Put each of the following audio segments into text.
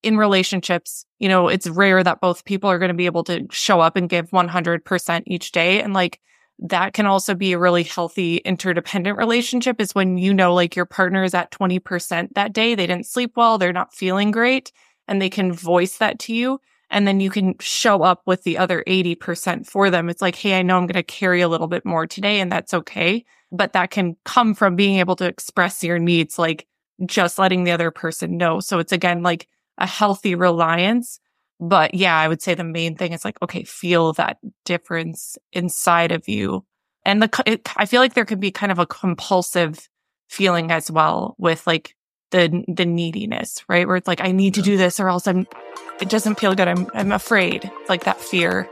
in relationships, you know, it's rare that both people are going to be able to show up and give 100% each day. And like, that can also be a really healthy interdependent relationship, is when, you know, like your partner is at 20% that day. They didn't sleep well. They're not feeling great. And they can voice that to you. And then you can show up with the other 80% for them. It's like, hey, I know I'm going to carry a little bit more today, and that's okay. But that can come from being able to express your needs, like just letting the other person know. So it's, again, like a healthy reliance. But yeah, I would say the main thing is like, okay, feel that difference inside of you. And I feel like there could be kind of a compulsive feeling as well with like the neediness, right? Where it's like, I need to do this or else it doesn't feel good. I'm afraid. It's like that fear.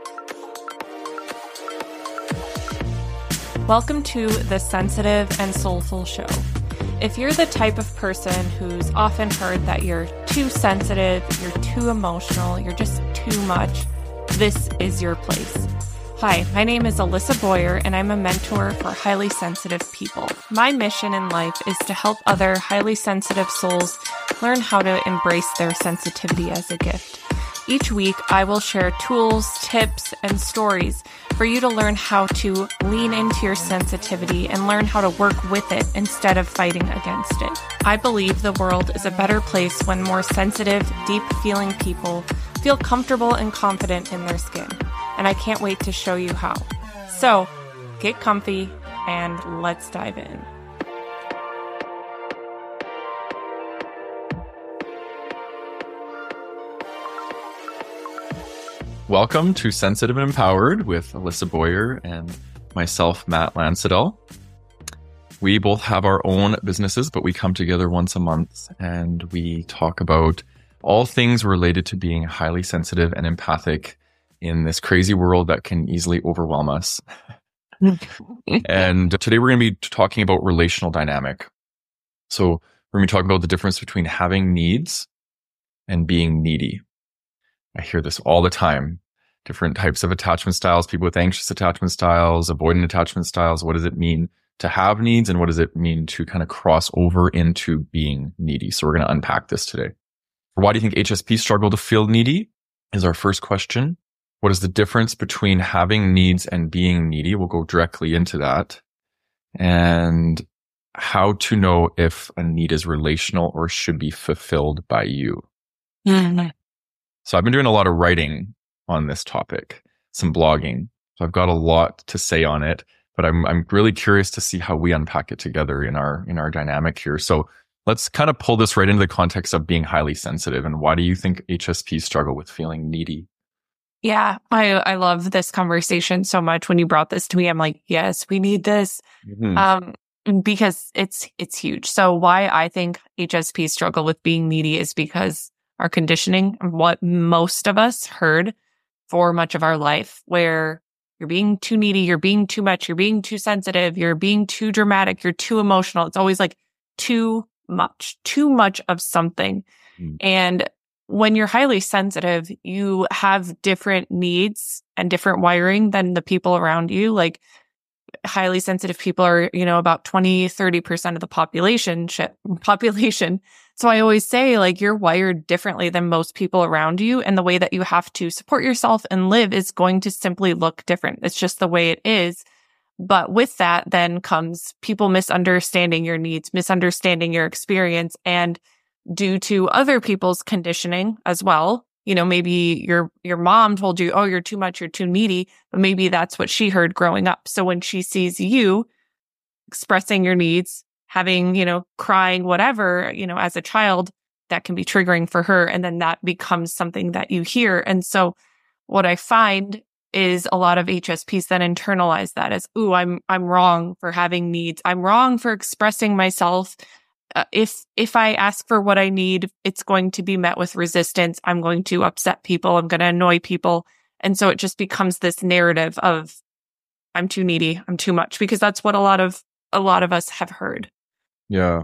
Welcome to the Sensitive and Soulful Show. If you're the type of person who's often heard that you're too sensitive, you're too emotional, you're just too much, this is your place. Hi, my name is Alyssa Boyer, and I'm a mentor for highly sensitive people. My mission in life is to help other highly sensitive souls learn how to embrace their sensitivity as a gift. Each week, I will share tools, tips, and stories for you to learn how to lean into your sensitivity and learn how to work with it instead of fighting against it. I believe the world is a better place when more sensitive, deep-feeling people feel comfortable and confident in their skin. And I can't wait to show you how. So, get comfy and let's dive in. Welcome to Sensitive and Empowered with Alyssa Boyer and myself, Matt Lansadell. We both have our own businesses, but we come together once a month and we talk about all things related to being highly sensitive and empathic in this crazy world that can easily overwhelm us. And today we're going to be talking about relational dynamic. So we're going to be talking about the difference between having needs and being needy. I hear this all the time. Different types of attachment styles, people with anxious attachment styles, avoidant attachment styles. What does it mean to have needs, and what does it mean to kind of cross over into being needy? So we're going to unpack this today. Why do you think HSP struggle to feel needy is our first question. What is the difference between having needs and being needy? We'll go directly into that. And how to know if a need is relational or should be fulfilled by you. Mm-hmm. So I've been doing a lot of writing on this topic, some blogging. So I've got a lot to say on it, but I'm really curious to see how we unpack it together in our dynamic here. So let's kind of pull this right into the context of being highly sensitive. And why do you think HSPs struggle with feeling needy? Yeah, I love this conversation so much. When you brought this to me, I'm like, yes, we need this. Mm-hmm. Because it's huge. So why I think HSPs struggle with being needy is because our conditioning, what most of us heard for much of our life, where you're being too needy, you're being too much, you're being too sensitive, you're being too dramatic, you're too emotional. It's always like too much of something. Mm. And when you're highly sensitive, you have different needs and different wiring than the people around you. Like highly sensitive people are, about 20-30% of the population. So I always say, like, you're wired differently than most people around you, and the way that you have to support yourself and live is going to simply look different. It's just the way it is. But with that then comes people misunderstanding your needs, misunderstanding your experience, and due to other people's conditioning as well. Maybe your mom told you, oh, you're too much, you're too needy, but maybe that's what she heard growing up. So when she sees you expressing your needs, having, crying, whatever, as a child, that can be triggering for her. And then that becomes something that you hear. And so what I find is a lot of HSPs then internalize that as, ooh, I'm wrong for having needs. I'm wrong for expressing myself. If I ask for what I need, it's going to be met with resistance. I'm going to upset people. I'm going to annoy people. And so it just becomes this narrative of I'm too needy. I'm too much, because that's what a lot of us have heard. Yeah.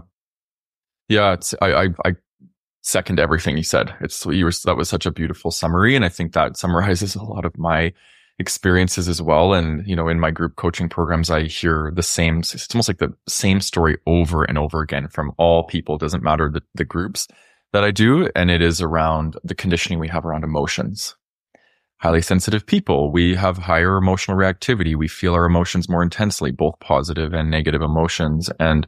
I second everything you said. That was such a beautiful summary. And I think that summarizes a lot of my experiences as well. And, in my group coaching programs, I hear it's almost like the same story over and over again from all people. It doesn't matter the groups. that I do, and it is around the conditioning we have around emotions. Highly sensitive people, we have higher emotional reactivity. We feel our emotions more intensely, both positive and negative emotions. And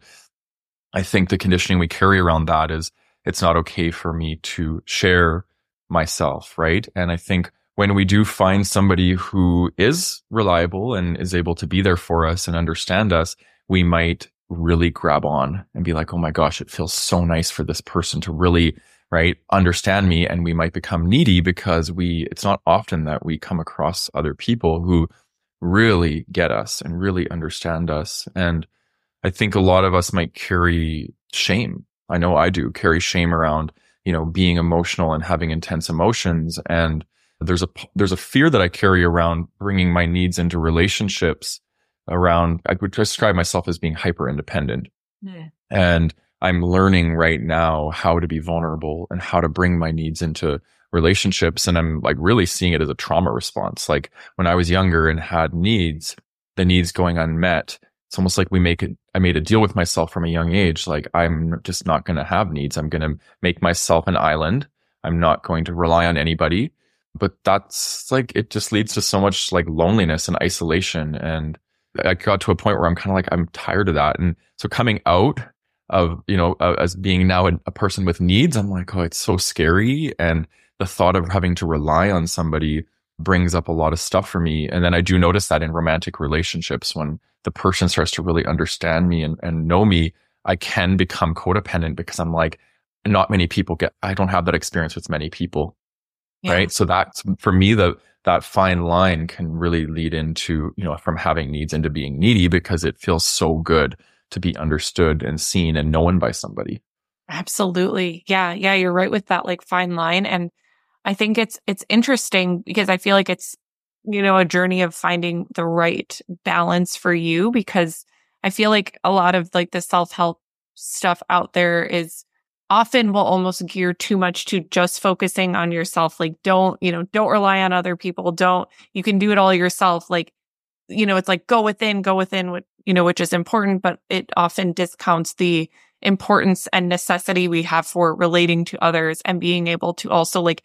I think the conditioning we carry around that is it's not okay for me to share myself, right? And I think when we do find somebody who is reliable and is able to be there for us and understand us, we might really grab on and be like, oh my gosh, it feels so nice for this person to really, right, understand me. And we might become needy because it's not often that we come across other people who really get us and really understand us. And I think a lot of us might carry shame. I know I do carry shame around, being emotional and having intense emotions. And there's a fear that I carry around bringing my needs into relationships around, I would describe myself as being hyper independent. Yeah. And I'm learning right now how to be vulnerable and how to bring my needs into relationships. And I'm like really seeing it as a trauma response. Like when I was younger and had needs, the needs going unmet, it's almost like I made a deal with myself from a young age. Like I'm just not going to have needs. I'm going to make myself an island. I'm not going to rely on anybody. But that's like, it just leads to so much like loneliness and isolation. And I got to a point where I'm kind of like, I'm tired of that. And so coming out of, as being now a person with needs, I'm like, oh, it's so scary. And the thought of having to rely on somebody brings up a lot of stuff for me. And then I do notice that in romantic relationships, when the person starts to really understand me and know me, I can become codependent because I'm like, not many people I don't have that experience with many people. Yeah. Right. So that's for me, that fine line can really lead into, from having needs into being needy because it feels so good to be understood and seen and known by somebody. Absolutely. Yeah. Yeah. You're right with that like fine line. And I think it's interesting because I feel like it's, a journey of finding the right balance for you, because I feel like a lot of like the self-help stuff out there is often will almost gear too much to just focusing on yourself. Like don't rely on other people. You can do it all yourself. Like, it's like go within, which is important, but it often discounts the importance and necessity we have for relating to others and being able to also like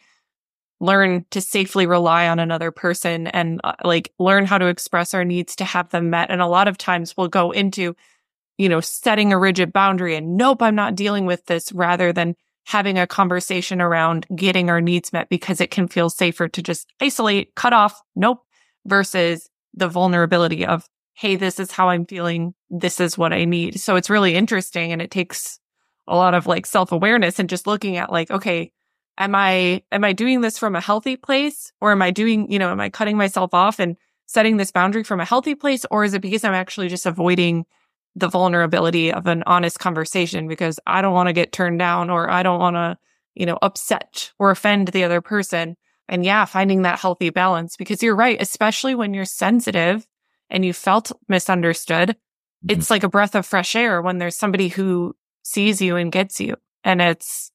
learn to safely rely on another person and like learn how to express our needs to have them met. And a lot of times we'll go into, setting a rigid boundary and nope, I'm not dealing with this, rather than having a conversation around getting our needs met, because it can feel safer to just isolate, cut off, nope, versus the vulnerability of, hey, this is how I'm feeling. This is what I need. So it's really interesting. And it takes a lot of like self-awareness and just looking at like, okay, am I doing this from a healthy place, or am I cutting myself off and setting this boundary from a healthy place? Or is it because I'm actually just avoiding the vulnerability of an honest conversation because I don't want to get turned down, or I don't want to, upset or offend the other person? And yeah, finding that healthy balance, because you're right, especially when you're sensitive and you felt misunderstood, it's like a breath of fresh air when there's somebody who sees you and gets you. And it's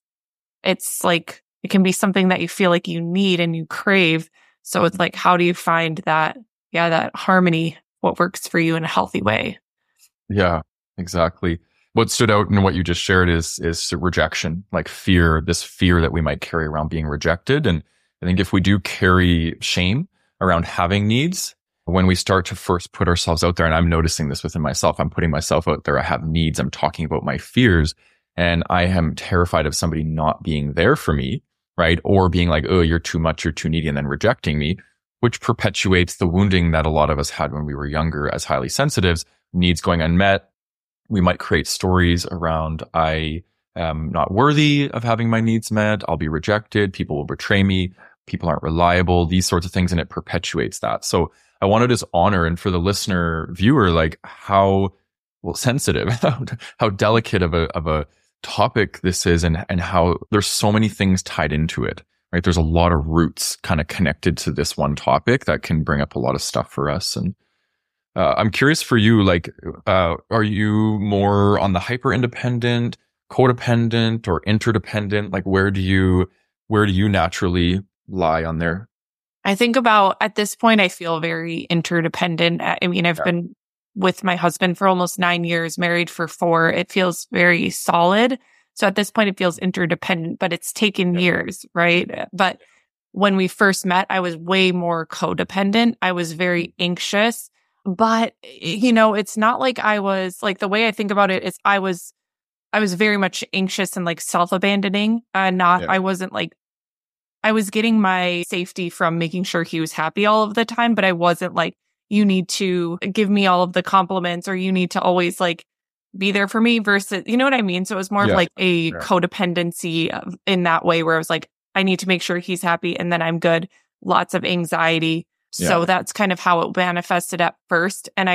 like, it can be something that you feel like you need and you crave. So it's like, how do you find that harmony, what works for you in a healthy way? Yeah, exactly. What stood out in what you just shared is rejection, like fear, this fear that we might carry around being rejected. And I think if we do carry shame around having needs, when we start to first put ourselves out there, and I'm noticing this within myself, I'm putting myself out there, I have needs, I'm talking about my fears, and I am terrified of somebody not being there for me, right? Or being like, oh, you're too much, you're too needy, and then rejecting me, which perpetuates the wounding that a lot of us had when we were younger as highly sensitives, needs going unmet. We might create stories around, I am not worthy of having my needs met, I'll be rejected, people will betray me, people aren't reliable, these sorts of things, and it perpetuates that. So I want to just honor, and for the listener viewer, like how sensitive, how delicate of a topic this is, and how there's so many things tied into it, right? There's a lot of roots kind of connected to this one topic that can bring up a lot of stuff for us. And I'm curious for you, like, are you more on the hyper independent, codependent, or interdependent? Like, where do you naturally lie on there? I think about, at this point, I feel very interdependent. I mean, I've been with my husband for almost 9 years, married for 4. It feels very solid. So at this point, it feels interdependent, but it's taken years, right? But when we first met, I was way more codependent. I was very anxious, but it's not like I was like, the way I think about it is I was very much anxious and like self-abandoning. I wasn't like, I was getting my safety from making sure he was happy all of the time, but I wasn't like, you need to give me all of the compliments or you need to always like be there for me versus, you know what I mean? So it was more of like a codependency in that way where I was like, I need to make sure he's happy and then I'm good. Lots of anxiety. So that's kind of how it manifested at first. And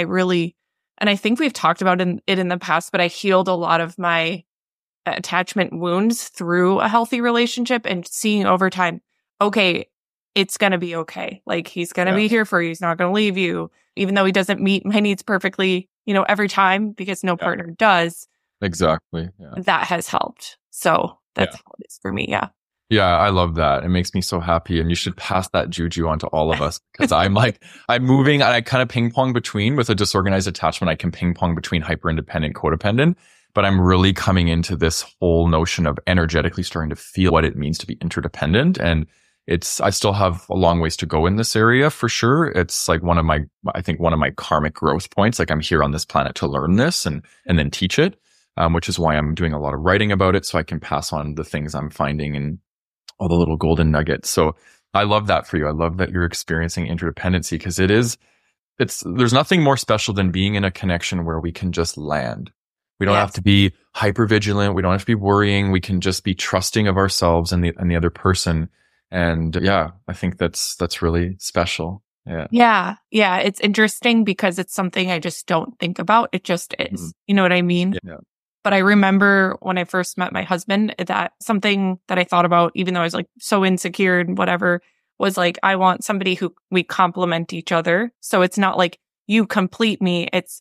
I think we've talked about it in the past, but I healed a lot of my attachment wounds through a healthy relationship and seeing over time, okay, it's going to be okay. Like he's going to be here for you. He's not going to leave you, even though he doesn't meet my needs perfectly, every time because no partner does. Exactly. Yeah. That has helped. So that's how it is for me. Yeah. Yeah, I love that. It makes me so happy. And you should pass that juju on to all of us because I'm moving and I kind of ping pong between with a disorganized attachment. I can ping pong between hyper independent, codependent, but I'm really coming into this whole notion of energetically starting to feel what it means to be interdependent. And I still have a long ways to go in this area for sure. It's like one of my karmic growth points. Like I'm here on this planet to learn this and then teach it, which is why I'm doing a lot of writing about it so I can pass on the things I'm finding and all the little golden nuggets. So I love that for you. I love that you're experiencing interdependency because there's nothing more special than being in a connection where we can just land. We don't have to be hyper vigilant. We don't have to be worrying. We can just be trusting of ourselves and the other person. And I think that's really special. Yeah. Yeah. Yeah. It's interesting because it's something I just don't think about. It just is. Mm-hmm. You know what I mean? Yeah. But I remember when I first met my husband, that something that I thought about, even though I was like so insecure and whatever, was like, I want somebody who we complement each other. So it's not like you complete me. It's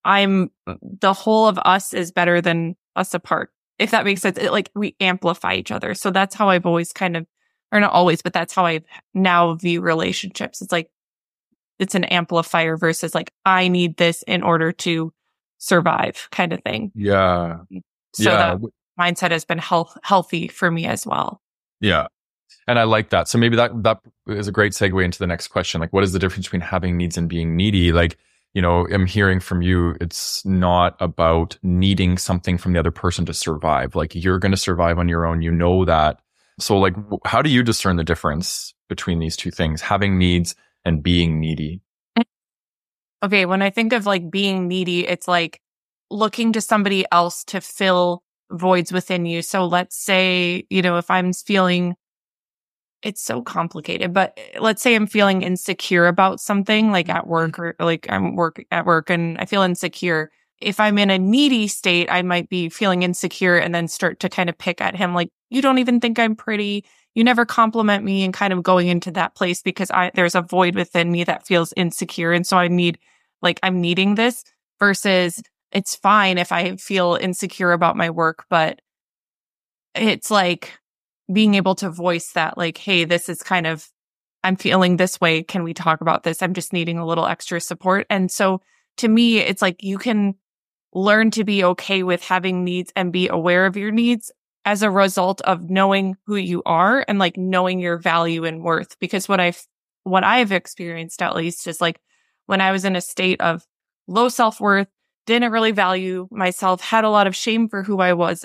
the whole of us is better than us apart. If that makes sense, we amplify each other. So that's how I've always or not always, but that's how I now view relationships. It's like, it's an amplifier versus like, I need this in order to survive kind of thing. Yeah. So that mindset has been healthy for me as well. Yeah. And I like that. So maybe that is a great segue into the next question. Like, what is the difference between having needs and being needy? Like, I'm hearing from you, it's not about needing something from the other person to survive. Like you're going to survive on your own. You know that. So like, how do you discern the difference between these two things, having needs and being needy? Okay, when I think of like being needy, it's like looking to somebody else to fill voids within you. So let's say, if I'm feeling, it's so complicated, but let's say I'm feeling insecure about something like at work or like I'm at work and I feel insecure. If I'm in a needy state, I might be feeling insecure and then start to kind of pick at him like, you don't even think I'm pretty. You never compliment me, and kind of going into that place because there's a void within me that feels insecure. And so I'm needing this versus it's fine if I feel insecure about my work, but it's like being able to voice that like, hey, this is I'm feeling this way. Can we talk about this? I'm just needing a little extra support. And so to me, it's like you can learn to be okay with having needs and be aware of your needs as a result of knowing who you are and like knowing your value and worth. Because what I've experienced at least is like when I was in a state of low self-worth, didn't really value myself, had a lot of shame for who I was.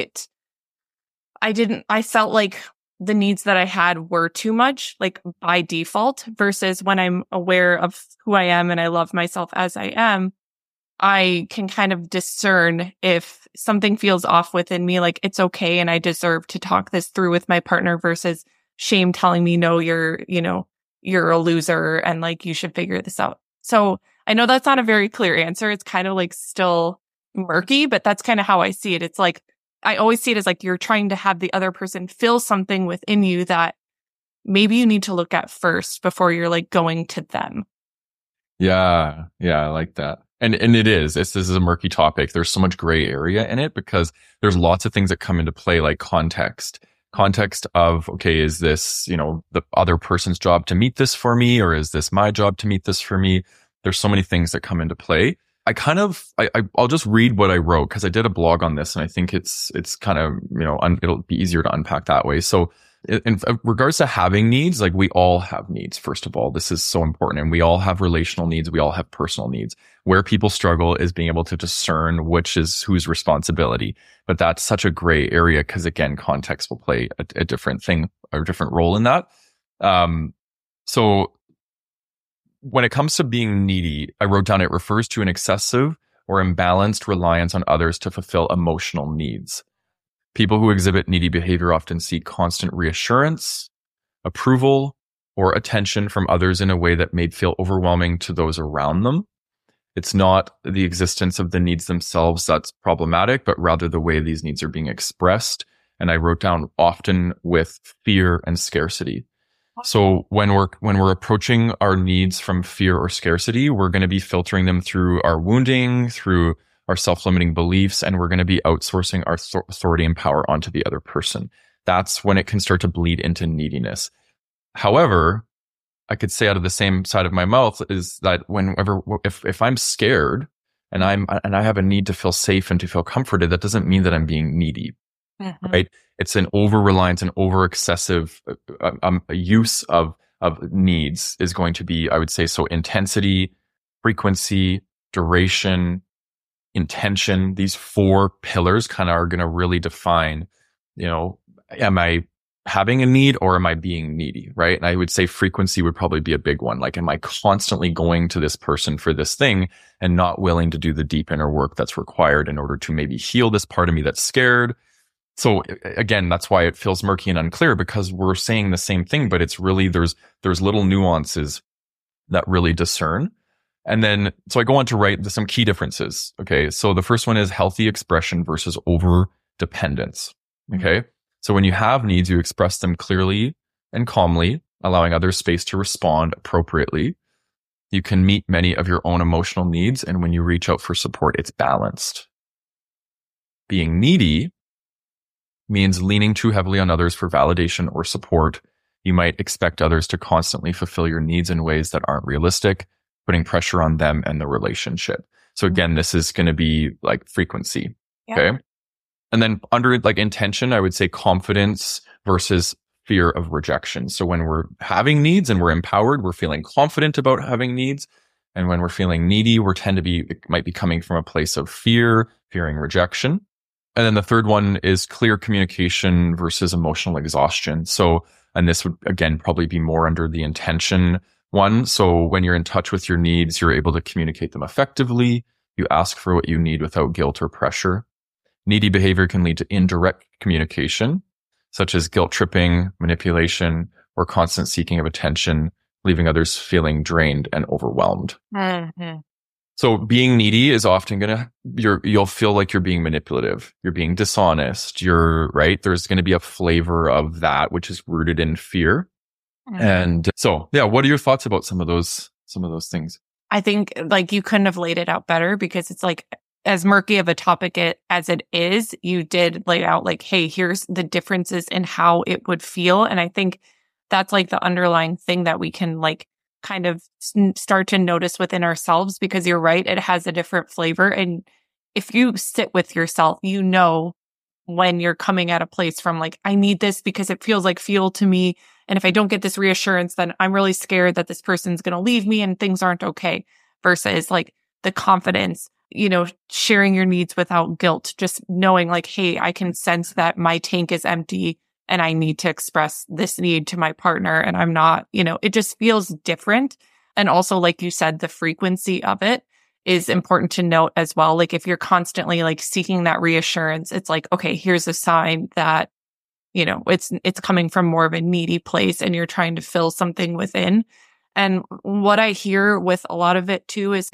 I felt like the needs that I had were too much, like by default, versus when I'm aware of who I am and I love myself as I am, I can kind of discern if something feels off within me, like it's okay and I deserve to talk this through with my partner versus shame telling me, no, you're a loser and like you should figure this out. So I know that's not a very clear answer. It's kind of like still murky, but that's kind of how I see it. It's like, I always see it as like you're trying to have the other person feel something within you that maybe you need to look at first before you're like going to them. Yeah. Yeah. I like that. And this is a murky topic. There's so much gray area in it because there's lots of things that come into play, like context of, okay, is this, the other person's job to meet this for me, or is this my job to meet this for me? There's so many things that come into play. I'll just read what I wrote because I did a blog on this, and I think it's kind of, it'll be easier to unpack that way. So in regards to having needs, like we all have needs. First of all, this is so important, and we all have relational needs. We all have personal needs. Where people struggle is being able to discern which is whose responsibility. But that's such a gray area because, again, context will play a different thing or a different role in that. So when it comes to being needy, I wrote down it refers to an excessive or imbalanced reliance on others to fulfill emotional needs. People who exhibit needy behavior often seek constant reassurance, approval, or attention from others in a way that may feel overwhelming to those around them. It's not the existence of the needs themselves that's problematic, but rather the way these needs are being expressed. And I wrote down often with fear and scarcity. So when we're approaching our needs from fear or scarcity, we're going to be filtering them through our wounding, through our self-limiting beliefs, and we're going to be outsourcing our authority and power onto the other person. That's when it can start to bleed into neediness. However, I could say out of the same side of my mouth is that if I'm scared and I have a need to feel safe and to feel comforted, that doesn't mean that I'm being needy, right? It's an over-reliance and over-excessive use of needs is going to be, I would say, so intensity, frequency, duration, intention. These 4 pillars kind of are going to really define, am I having a need or am I being needy, right? And I would say frequency would probably be a big one. Like, am I constantly going to this person for this thing and not willing to do the deep inner work that's required in order to maybe heal this part of me that's scared? So again, that's why it feels murky and unclear, because we're saying the same thing, but it's really, there's little nuances that really discern. And then, so I go on to write some key differences. Okay. So the first one is healthy expression versus over dependence. Okay. So when you have needs, you express them clearly and calmly, allowing others space to respond appropriately. You can meet many of your own emotional needs. And when you reach out for support, it's balanced. Being needy means leaning too heavily on others for validation or support. You might expect others to constantly fulfill your needs in ways that aren't realistic, putting pressure on them and the relationship. So again, this is going to be like frequency. Yeah. Okay. And then under like intention, I would say confidence versus fear of rejection. So when we're having needs and we're empowered, we're feeling confident about having needs. And when we're feeling needy, it might be coming from a place of fearing rejection. And then the third one is clear communication versus emotional exhaustion. So, and this would again probably be more under the intention one. So when you're in touch with your needs, you're able to communicate them effectively. You ask for what you need without guilt or pressure. Needy behavior can lead to indirect communication, such as guilt tripping, manipulation, or constant seeking of attention, leaving others feeling drained and overwhelmed. Mm-hmm. So being needy is often you'll feel like you're being manipulative. You're being dishonest. Right. There's going to be a flavor of that, which is rooted in fear. Mm-hmm. And so, yeah, what are your thoughts about some of those things? I think like you couldn't have laid it out better, because it's like, as murky of a topic as it is, you did lay out like, hey, here's the differences in how it would feel. And I think that's like the underlying thing that we can like kind of start to notice within ourselves, because you're right, it has a different flavor. And if you sit with yourself, when you're coming at a place from like, I need this because it feels like fuel to me. And if I don't get this reassurance, then I'm really scared that this person's going to leave me and things aren't okay, versus like the confidence, sharing your needs without guilt, just knowing like, hey, I can sense that my tank is empty and I need to express this need to my partner, and I'm not, it just feels different. And also, like you said, the frequency of it is important to note as well. Like if you're constantly like seeking that reassurance, it's like, okay, here's a sign that, it's coming from more of a needy place and you're trying to fill something within. And what I hear with a lot of it too is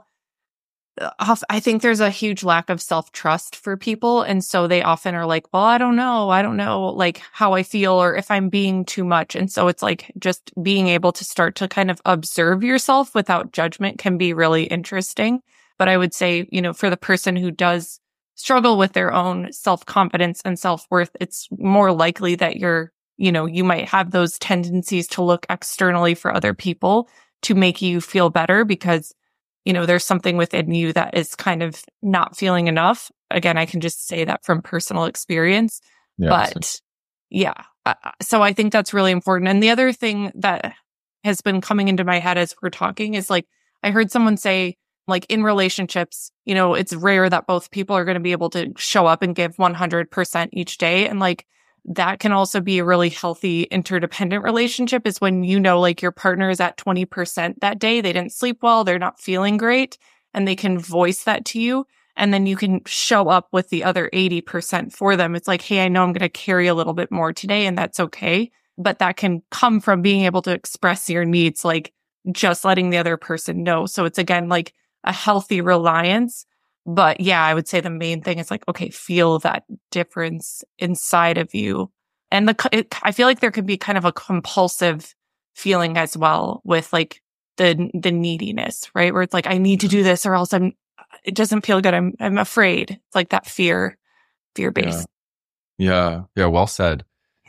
I think there's a huge lack of self-trust for people. And so they often are like, well, I don't know like how I feel or if I'm being too much. And so it's like just being able to start to kind of observe yourself without judgment can be really interesting. But I would say, for the person who does struggle with their own self-confidence and self-worth, it's more likely that you might have those tendencies to look externally for other people to make you feel better, because there's something within you that is kind of not feeling enough. Again, I can just say that from personal experience, but yeah. So I think that's really important. And the other thing that has been coming into my head as we're talking is like, I heard someone say, like in relationships, it's rare that both people are going to be able to show up and give 100% each day. And like, that can also be a really healthy interdependent relationship is when like your partner is at 20% that day. They didn't sleep well. They're not feeling great. And they can voice that to you. And then you can show up with the other 80% for them. It's like, hey, I know I'm going to carry a little bit more today and that's okay. But that can come from being able to express your needs, like just letting the other person know. So it's again, like a healthy reliance. But yeah, I would say the main thing is like, okay, feel that difference inside of you. And I feel like there could be kind of a compulsive feeling as well with like the neediness, right? Where it's like, I need to do this or else it doesn't feel good. I'm afraid. It's like that fear based. Yeah. Well said.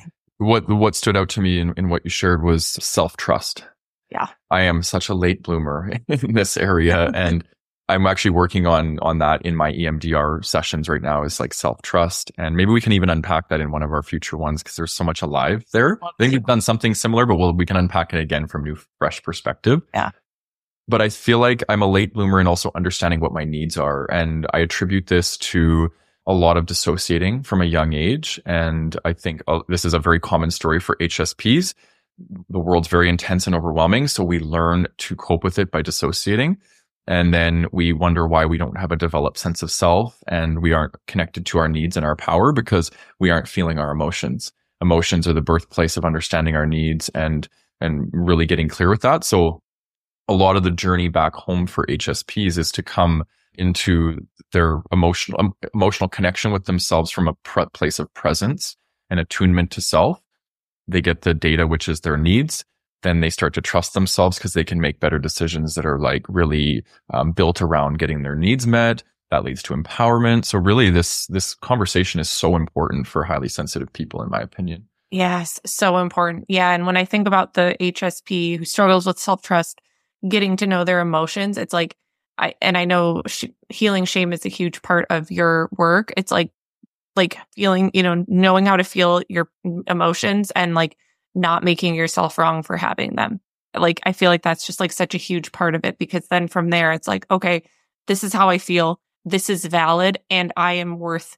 What stood out to me in what you shared was self-trust. Yeah. I am such a late bloomer in this area. And I'm actually working on that in my EMDR sessions right now, is like self-trust. And maybe we can even unpack that in one of our future ones because there's so much alive there. I think we've done something similar, but we can unpack it again from new, fresh perspective. Yeah. But I feel like I'm a late bloomer in also understanding what my needs are. And I attribute this to a lot of dissociating from a young age. And I think this is a very common story for HSPs. The world's very intense and overwhelming. So we learn to cope with it by dissociating. And then we wonder why we don't have a developed sense of self and we aren't connected to our needs and our power because we aren't feeling our emotions. Emotions are the birthplace of understanding our needs and really getting clear with that. So a lot of the journey back home for HSPs is to come into their emotional connection with themselves from a place of presence and attunement to self. They get the data, which is their needs. Then they start to trust themselves because they can make better decisions that are like really built around getting their needs met. That leads to empowerment. So really this conversation is so important for highly sensitive people, in my opinion. Yes, so important. Yeah. And when I think about the HSP who struggles with self-trust, getting to know their emotions, it's like, I know healing shame is a huge part of your work. It's like feeling, knowing how to feel your emotions and like not making yourself wrong for having them. Like, I feel like that's just like such a huge part of it because then from there, it's like, okay, this is how I feel. This is valid. And I am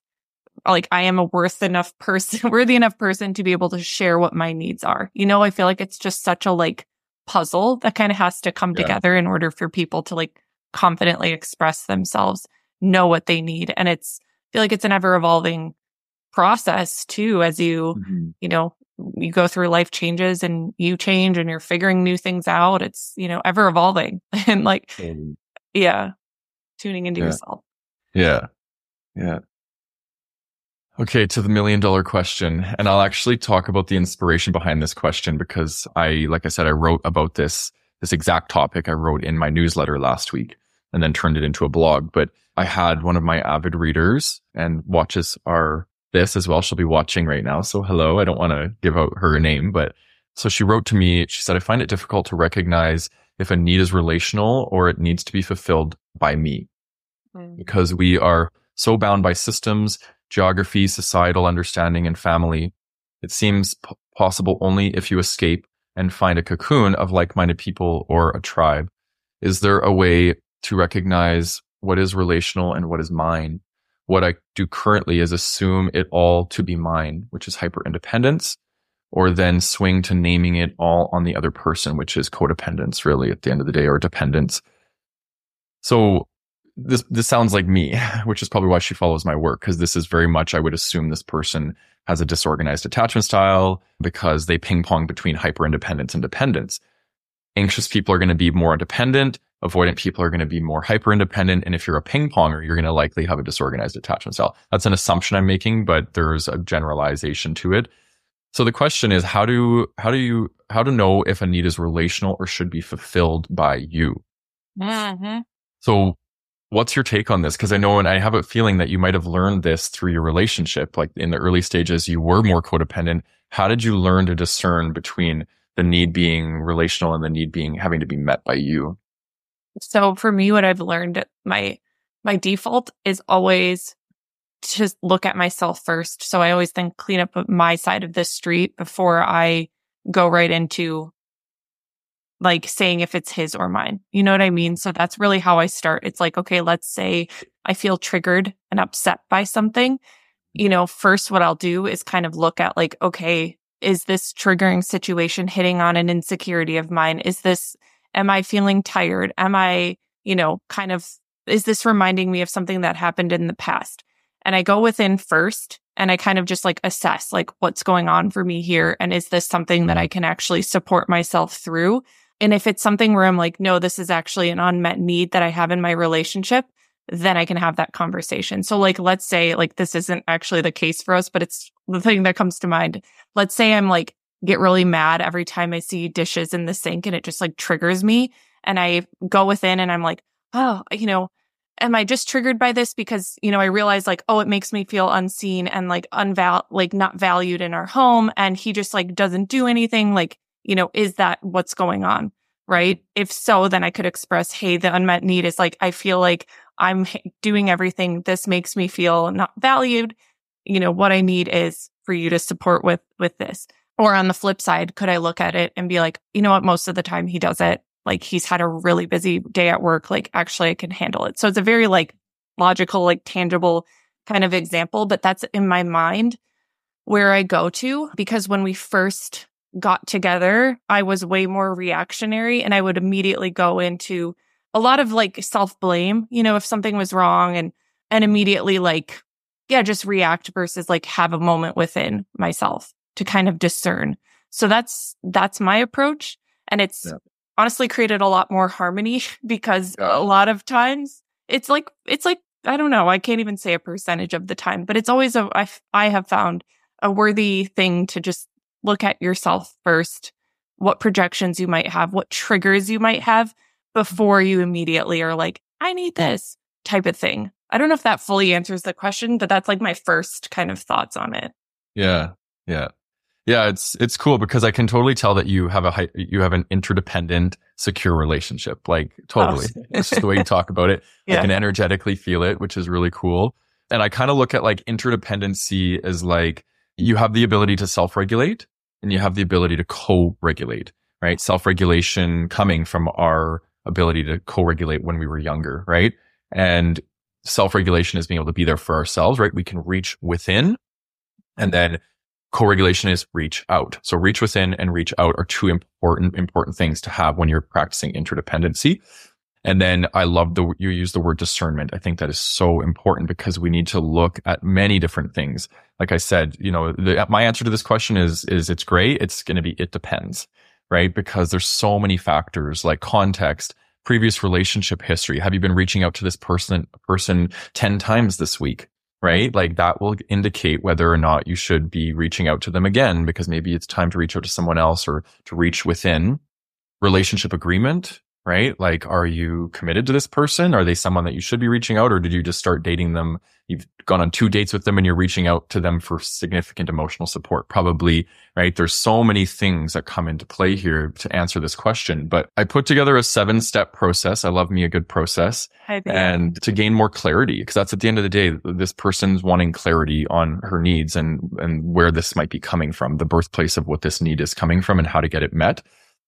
a worthy enough person to be able to share what my needs are. I feel like it's just such a like puzzle that kind of has to come together in order for people to like confidently express themselves, know what they need. And I feel like it's an ever evolving process too, as you you go through life changes and you change and you're figuring new things out. It's, ever evolving and like, tuning into yourself. Yeah. Okay. To the $1 million question. And I'll actually talk about the inspiration behind this question because like I said, I wrote about this exact topic. I wrote in my newsletter last week and then turned it into a blog. But I had one of my avid readers and watches this as well. She'll be watching right now. So hello, I don't want to give out her name, but so she wrote to me, she said, I find it difficult to recognize if a need is relational or it needs to be fulfilled by me because we are so bound by systems, geography, societal understanding, and family. It seems possible only if you escape and find a cocoon of like-minded people or a tribe. Is there a way to recognize what is relational and what is mine? What I do currently is assume it all to be mine, which is hyper-independence, or then swing to naming it all on the other person, which is codependence, really, at the end of the day, or dependence. So this sounds like me, which is probably why she follows my work, because this is very much, I would assume this person has a disorganized attachment style because they ping pong between hyper-independence and dependence. Anxious people are going to be more dependent. Avoidant people are going to be more hyper-independent. And if you're a ping-ponger, you're going to likely have a disorganized attachment style. That's an assumption I'm making, but there's a generalization to it. So the question is, how to know if a need is relational or should be fulfilled by you? Mm-hmm. So what's your take on this? Because I know, and I have a feeling that you might have learned this through your relationship. Like in the early stages, you were more codependent. How did you learn to discern between the need being relational and the need being having to be met by you? So for me, what I've learned, my default is always to look at myself first. So I always think clean up my side of the street before I go right into like saying if it's his or mine. You know what I mean? So that's really how I start. It's like, okay, let's say I feel triggered and upset by something. First what I'll do is kind of look at like, okay, is this triggering situation hitting on an insecurity of mine? Am I feeling tired? Am I, is this reminding me of something that happened in the past? And I go within first and I kind of just like assess like what's going on for me here. And is this something that I can actually support myself through? And if it's something where I'm like, no, this is actually an unmet need that I have in my relationship, then I can have that conversation. So like, let's say like this isn't actually the case for us, but it's the thing that comes to mind. Let's say I'm like, get really mad every time I see dishes in the sink and it just like triggers me. And I go within and I'm like, oh, am I just triggered by this? Because, I realize like, oh, it makes me feel unseen and like not valued in our home. And he just like doesn't do anything. Like, is that what's going on? Right? If so, then I could express, hey, the unmet need is like, I feel like I'm doing everything. This makes me feel not valued. What I need is for you to support with this. Or on the flip side, could I look at it and be like, you know what? Most of the time he does it. Like he's had a really busy day at work. Like actually I can handle it. So it's a very like logical, like tangible kind of example, but that's in my mind where I go to, because when we first got together, I was way more reactionary and I would immediately go into a lot of like self-blame, if something was wrong and immediately like, yeah, just react versus like have a moment within myself to kind of discern. So that's my approach. And it's honestly created a lot more harmony because a lot of times it's like, I don't know, I can't even say a percentage of the time, but it's always I have found a worthy thing to just look at yourself first, what projections you might have, what triggers you might have before you immediately are like, I need this type of thing. I don't know if that fully answers the question, but that's like my first kind of thoughts on it. Yeah. Yeah. Yeah. It's cool because I can totally tell that you have an interdependent, secure relationship. Like totally. It's just the way you talk about it. Yeah. I can energetically feel it, which is really cool. And I kind of look at like interdependency as like you have the ability to self-regulate and you have the ability to co-regulate, right? Self-regulation coming from our ability to co-regulate when we were younger, right? And self-regulation is being able to be there for ourselves, right? We can reach within, and then co-regulation is reach out. So reach within and reach out are two important things to have when you're practicing interdependency. And then I love you use the word discernment. I think that is so important because we need to look at many different things. Like I said, my answer to this question is it's great. It's going to be, it depends, right? Because there's so many factors like context, previous relationship history. Have you been reaching out to this person 10 times this week? Right? Like that will indicate whether or not you should be reaching out to them again, because maybe it's time to reach out to someone else or to reach within. Relationship agreement, right? Like, are you committed to this person? Are they someone that you should be reaching out, or did you just start dating them? You've gone on 2 dates with them and you're reaching out to them for significant emotional support. Probably, right? There's so many things that come into play here to answer this question, but I put together a 7-step process. I love me a good process and to gain more clarity, because that's at the end of the day, this person's wanting clarity on her needs and where this might be coming from, the birthplace of what this need is coming from and how to get it met.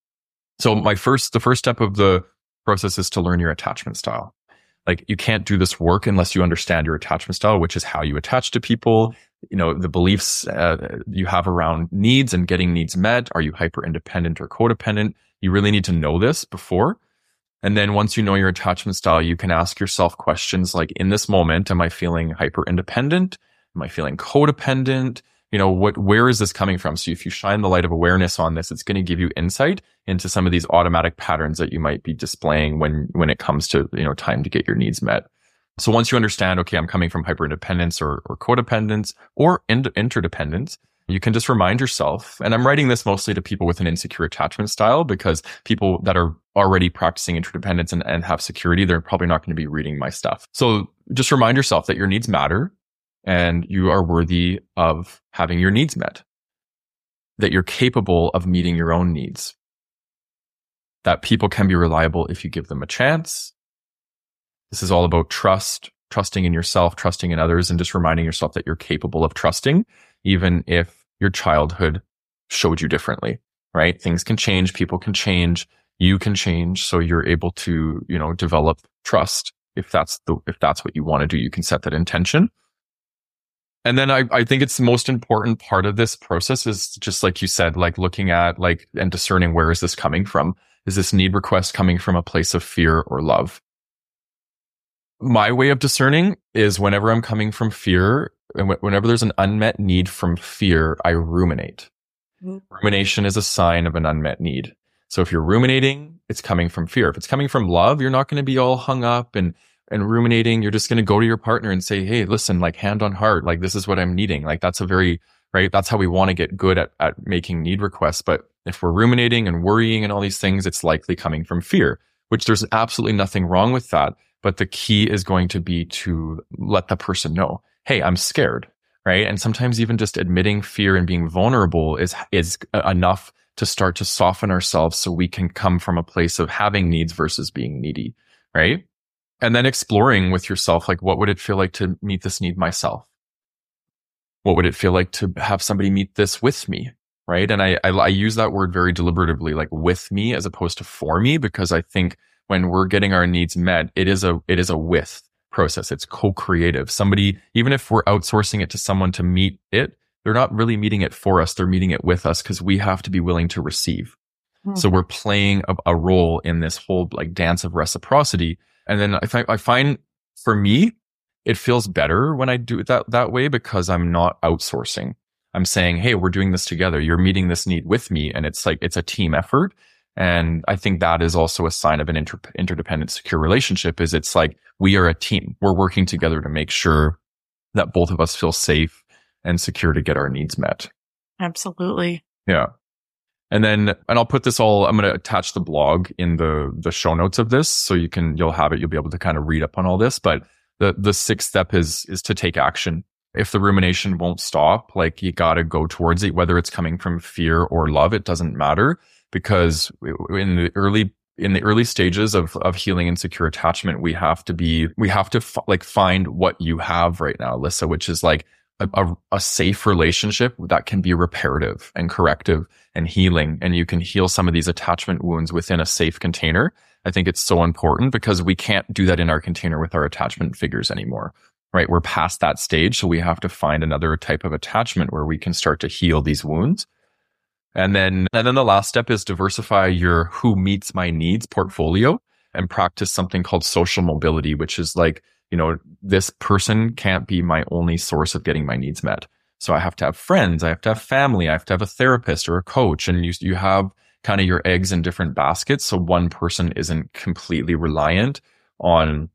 So the first step of the process is to learn your attachment style. Like you can't do this work unless you understand your attachment style, which is how you attach to people, the beliefs you have around needs and getting needs met. Are you hyper independent or codependent? You really need to know this before. And then once you know your attachment style, you can ask yourself questions like, in this moment, am I feeling hyper independent? Am I feeling codependent? Where is this coming from? So if you shine the light of awareness on this, it's going to give you insight into some of these automatic patterns that you might be displaying when it comes to, time to get your needs met. So once you understand, okay, I'm coming from hyperindependence or codependence or interdependence, you can just remind yourself, and I'm writing this mostly to people with an insecure attachment style, because people that are already practicing interdependence and have security, they're probably not going to be reading my stuff. So just remind yourself that your needs matter. And you are worthy of having your needs met, that you're capable of meeting your own needs. that people can be reliable if you give them a chance. This is all about trust, trusting in yourself, trusting in others, and just reminding yourself that you're capable of trusting, even if your childhood showed you differently, right? Things can change, people can change, you can change. So you're able to, develop trust. If that's what you want to do, you can set that intention. And then I think it's the most important part of this process is just like you said, like looking at and discerning, where is this coming from? Is this need request coming from a place of fear or love? My way of discerning is whenever I'm coming from fear and whenever there's an unmet need from fear, I ruminate. Rumination is a sign of an unmet need. So if you're ruminating, it's coming from fear. If it's coming from love, you're not going to be all hung up and ruminating. You're just going to go to your partner and say, hey, listen, like hand on heart, like this is what I'm needing. Like that's that's how we want to get good at making need requests. But if we're ruminating and worrying and all these things, it's likely coming from fear, which there's absolutely nothing wrong with that. But the key is going to be to let the person know, hey, I'm scared, right? And sometimes even just admitting fear and being vulnerable is enough to start to soften ourselves so we can come from a place of having needs versus being needy, right? And then exploring with yourself, like, what would it feel like to meet this need myself? What would it feel like to have somebody meet this with me, right? And I use that word very deliberatively, like with me as opposed to for me, because I think when we're getting our needs met, it is a with process. It's co-creative. Somebody, even if we're outsourcing it to someone to meet it, they're not really meeting it for us. They're meeting it with us because we have to be willing to receive. Mm-hmm. So we're playing a role in this whole like dance of reciprocity. And then I find for me, it feels better when I do it that way because I'm not outsourcing. I'm saying, hey, we're doing this together. You're meeting this need with me. And it's like, it's a team effort. And I think that is also a sign of an interdependent, secure relationship is it's like, we are a team. We're working together to make sure that both of us feel safe and secure to get our needs met. Absolutely. Yeah. And I'll put this all, I'm going to attach the blog in the show notes of this. So you'll have it. You'll be able to kind of read up on all this. But the sixth step is to take action. If the rumination won't stop, like you got to go towards it, whether it's coming from fear or love, it doesn't matter. Because in the early stages of healing and secure attachment, we have to find what you have right now, Alyssa, which is like a safe relationship that can be reparative and corrective and healing. And you can heal some of these attachment wounds within a safe container. I think it's so important because we can't do that in our container with our attachment figures anymore, right? We're past that stage. So we have to find another type of attachment where we can start to heal these wounds. And then the last step is diversify your who meets my needs portfolio and practice something called social mobility, which is like, this person can't be my only source of getting my needs met. So I have to have friends, I have to have family, I have to have a therapist or a coach. And you have kind of your eggs in different baskets. So one person isn't completely reliant on,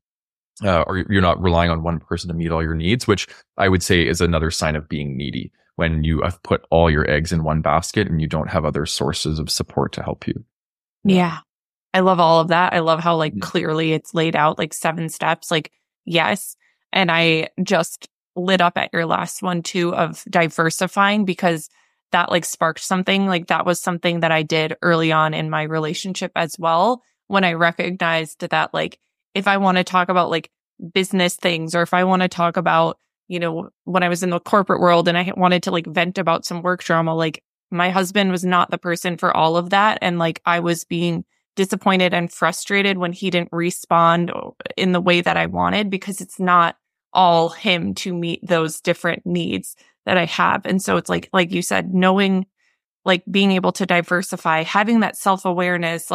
or you're not relying on one person to meet all your needs, which I would say is another sign of being needy. When you have put all your eggs in one basket and you don't have other sources of support to help you. Yeah. I love all of that. I love how clearly it's laid out, 7 steps, yes. And I just lit up at your last one too of diversifying because that sparked something. That was something that I did early on in my relationship as well. When I recognized that if I want to talk about business things or if I want to talk about when I was in the corporate world and I wanted to vent about some work drama, my husband was not the person for all of that. And I was being disappointed and frustrated when he didn't respond in the way that I wanted because it's not all him to meet those different needs that I have. And so it's like you said, knowing, being able to diversify, having that self-awareness,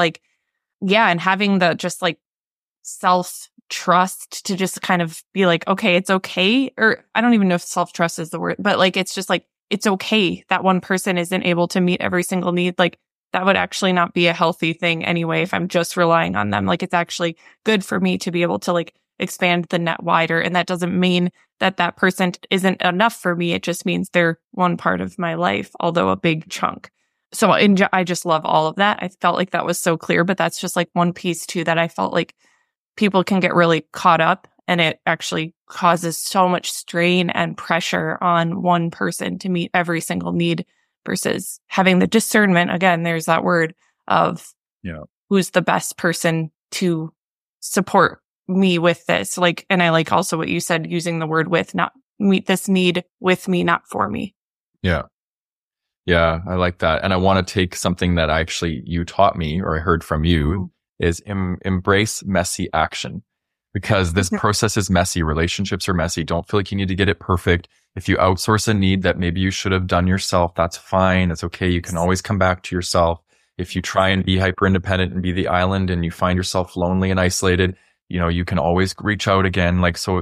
and having the just self-trust to just kind of be okay, it's okay. Or I don't even know if self-trust is the word, but it's just it's okay that one person isn't able to meet every single need. That would actually not be a healthy thing anyway if I'm just relying on them. It's actually good for me to be able to expand the net wider. And that doesn't mean that person isn't enough for me. It just means they're one part of my life, although a big chunk. So I just love all of that. I felt that was so clear, but that's just one piece too that I felt people can get really caught up and it actually causes so much strain and pressure on one person to meet every single need versus having the discernment. Again, there's that word of who's the best person to support me with this. Like, and I like also what you said, using the word with, not meet this need with me, not for me. Yeah. Yeah, I like that. And I want to take something that you taught me, or I heard from you, is embrace messy action, because this process is messy. Relationships are messy. Don't feel like you need to get it perfect. If you outsource a need that maybe you should have done yourself, that's fine. It's okay. You can always come back to yourself. If you try and be hyper independent and be the island and you find yourself lonely and isolated, you can always reach out again. Like, so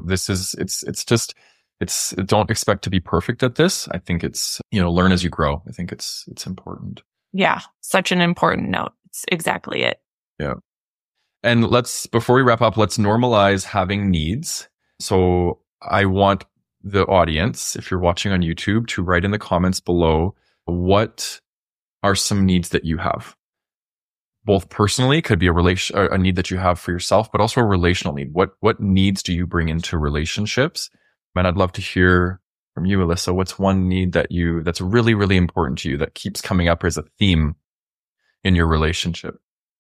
don't expect to be perfect at this. I think it's, learn as you grow. I think it's important. Yeah. Such an important note. It's exactly it. Yeah. And before we wrap up, let's normalize having needs. So I want the audience, if you're watching on YouTube, to write in the comments below, what are some needs that you have? Both personally, could be a need that you have for yourself, but also a relational need. What needs do you bring into relationships? And I'd love to hear from you, Alyssa. What's one need that's really, really important to you that keeps coming up as a theme in your relationship?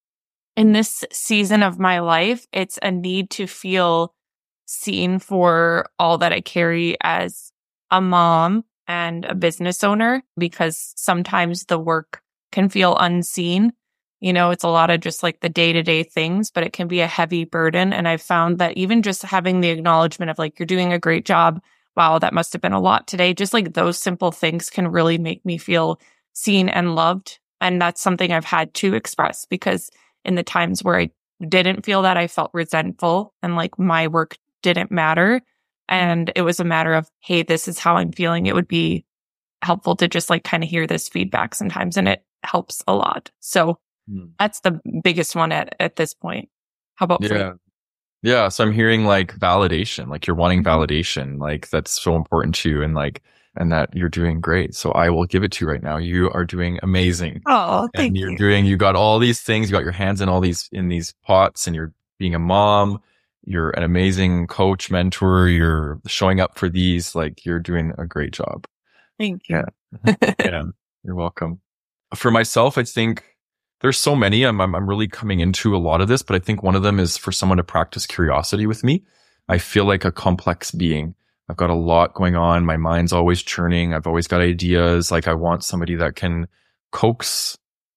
In this season of my life, it's a need to feel seen for all that I carry as a mom and a business owner, because sometimes the work can feel unseen. It's a lot of just like the day-to-day things, but it can be a heavy burden. And I've found that even just having the acknowledgement of like, you're doing a great job. Wow, that must have been a lot today. Just like those simple things can really make me feel seen and loved. And that's something I've had to express, because in the times where I didn't feel that, I felt resentful and like my work didn't matter. And it was a matter of, hey, this is how I'm feeling. It would be helpful to just like kind of hear this feedback sometimes. And it helps a lot. So that's the biggest one at this point. How about for you? Yeah. So I'm hearing like validation, like you're wanting validation, like that's so important to you, and that you're doing great. So I will give it to you right now. You are doing amazing. Oh, thank you. You got all these things, you got your hands in all these pots, and you're being a mom. You're an amazing coach, mentor. You're showing up for these, like you're doing a great job. Thank you. Yeah. You're welcome. For myself, I think there's so many. I'm really coming into a lot of this, but I think one of them is for someone to practice curiosity with me. I feel like a complex being. I've got a lot going on. My mind's always churning. I've always got ideas. Like I want somebody that can coax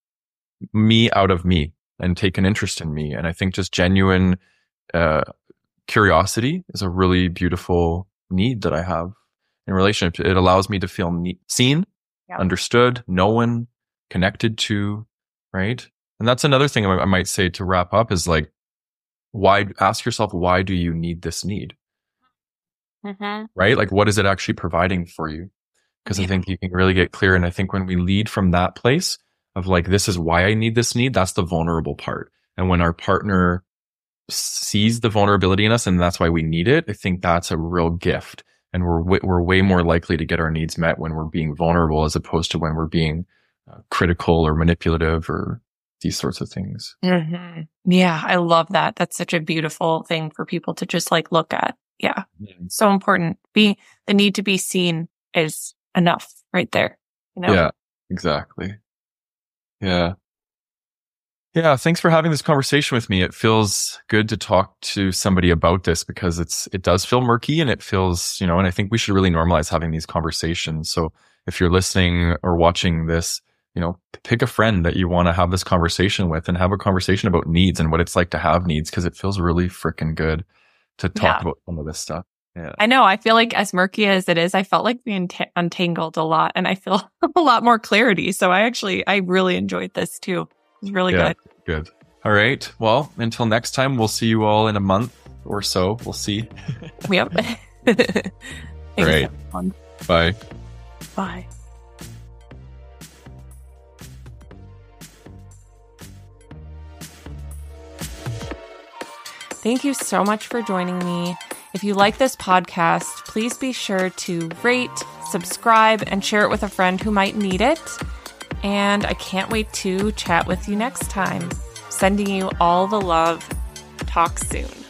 me out of me and take an interest in me. And I think just genuine curiosity is a really beautiful need that I have in relationship. It allows me to feel seen, understood, known, connected to, right? And that's another thing I might say to wrap up is like, ask yourself, why do you need this need? Right? Like, what is it actually providing for you? Because I think you can really get clear. And I think when we lead from that place of like, this is why I need this need, that's the vulnerable part. And when our partner sees the vulnerability in us and that's why we need it, I think that's a real gift. And we're way more likely to get our needs met when we're being vulnerable as opposed to when we're being critical or manipulative or these sorts of things. Yeah, I love that. That's such a beautiful thing for people to just like look at. Yeah. So important. The need to be seen is enough right there. Yeah, exactly. Yeah. Yeah. Thanks for having this conversation with me. It feels good to talk to somebody about this because it does feel murky and it feels, and I think we should really normalize having these conversations. So if you're listening or watching this, pick a friend that you want to have this conversation with and have a conversation about needs and what it's like to have needs, because it feels really freaking good to talk about some of this stuff. Yeah. I know. I feel like as murky as it is, I felt like we untangled a lot and I feel a lot more clarity. So I really enjoyed this too. It was really good. Good. All right. Well, until next time, we'll see you all in a month or so. We'll see. Yep. All right. Bye. Bye. Thank you so much for joining me. If you like this podcast, please be sure to rate, subscribe, and share it with a friend who might need it. And I can't wait to chat with you next time. Sending you all the love. Talk soon.